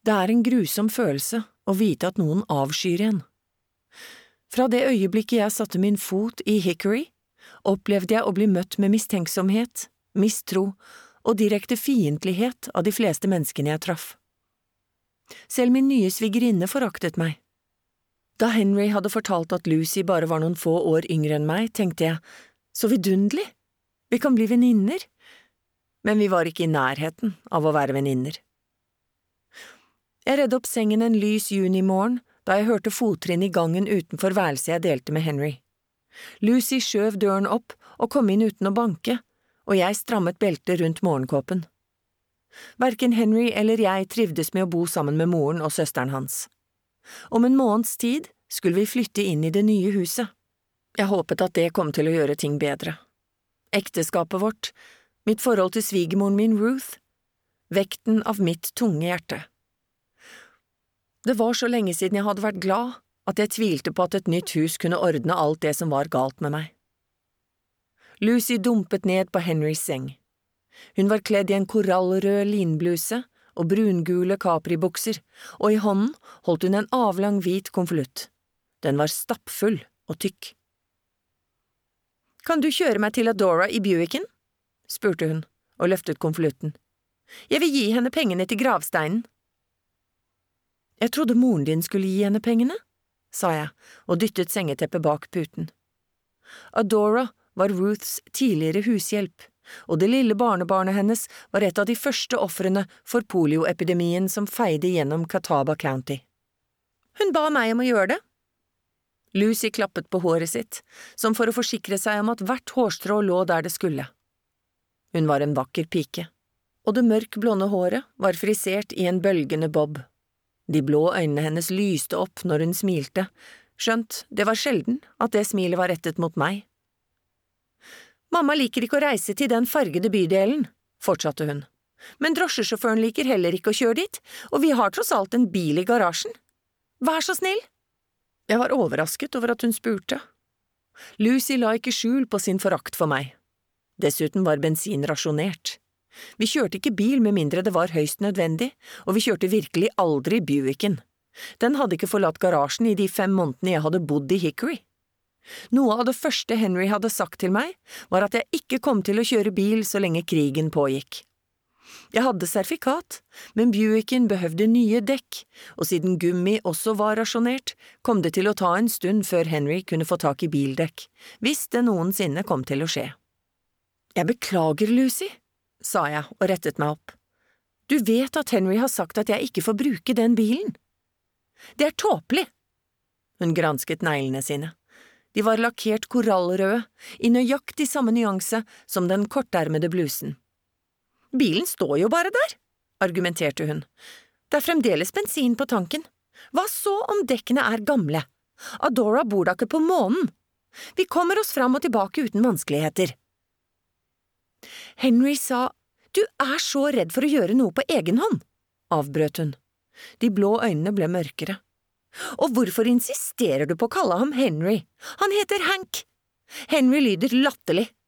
Det en grusom følelse å vite at noen avskyr en. Fra det øyeblikket jeg satte min fot I Hickory, opplevde jeg å bli møtt med mistenksomhet, mistro og direkte fiendtlighet av de fleste menneskene jeg traff. Selv min nye svigerinne foraktet meg. Da Henry hadde fortalt at Lucy bare var noen få år yngre enn meg, tenkte jeg, så vidunderlig, vi kan bli venninner. Men vi var ikke I nærheten av å være venninner. Jeg redde opp sengen en lys junimorgen da jeg hørte fottrinn I gangen utenfor værelset jeg delte med Henry. Lucy skjøv døren opp og kom inn uten å banke, og jeg strammet beltet rundt morgenkåpen. Hverken Henry eller jeg trivdes med å bo sammen med moren og søsteren hans. Om en måneds tid skulle vi flytte inn I det nye huset. Jeg håpet at det kom til å gjøre ting bedre. Ekteskapet vårt, mitt forhold til svigermoren min Ruth, vekten av mitt tunge hjerte. Det var så lenge siden jeg hadde vært glad at jeg tvilte på at et nytt hus kunne ordne alt det som var galt med meg. Lucy dumpet ned på Henrys seng. Hun var kledd I en korallrød linbluse og brungule Capri-bukser, og I hånden holdt hun en avlang hvit konvolutt. Den var stappfull og tykk. «Kan du kjøre meg til Adora I Buicken?» spurte hun, og løftet konvolutten. «Jeg vil gi henne pengene til gravsteinen.» «Jeg trodde moren din skulle gi henne pengene», sa jeg, og dyttet sengeteppet bak puten. Adora var Ruths tidligere hushjelp, og det lille barnebarnet hennes var et av de første ofrene for polioepidemien som feide gjennom Catawba County. Hun ba meg om å gjøre det. Lucy klappet på håret sitt, som for å forsikre seg om at hvert hårstrå lå der det skulle. Hun var en vakker pike, og det mørkblonde håret var frisert I en bølgende bob. De blå øynene hennes lyste opp når hun smilte, skjønt det var sjelden at det smilet var rettet mot meg. «Mamma liker ikke å reise til den fargede bydelen», fortsatte hun. «Men drosjesjåføren liker heller ikke å kjøre dit, og vi har tross alt en bil I garasjen. Vær så snill!» Jeg var overrasket over at hun spurte. Lucy la ikke skjul på sin forakt for meg. Dessuten var bensin rasjonert. Vi kjørte ikke bil med mindre det var høyst nødvendig, og vi kjørte virkelig aldri Buicken. Den hadde ikke forlatt garasjen I de 5 månedene jeg hadde bodd I Hickory. Noe av det første Henry hadde sagt til meg, var at jeg ikke kom til å kjøre bil så lenge krigen pågikk. Jeg hadde sertifikat, men Buicken behøvde nye dekk, og siden gummi også var rasjonert, kom det til å ta en stund før Henry kunne få tak I bildekk, hvis det noensinne kom til å skje. «Jeg beklager, Lucy», sa jeg og rettet meg opp. «Du vet at Henry har sagt at jeg ikke får bruke den bilen. Det tåpelig!» Hun gransket neglene sine. De var lakkert korallrøde, I nøyaktig samme nyanse som den kortermede blusen. «Bilen står jo bare der», argumenterte hun. «Det fremdeles bensin på tanken. Hva så om dekkene gamle? Adora bor da ikke på månen. Vi kommer oss fram og tilbake uten vanskeligheter.» Henry sa, «Du så redd for å gjøre noe på egen hånd», avbrøt hun. De blå øynene ble mørkere. «Og hvorfor insisterer du på å kalle ham Henry? Han heter Hank. Henry lyder latterlig.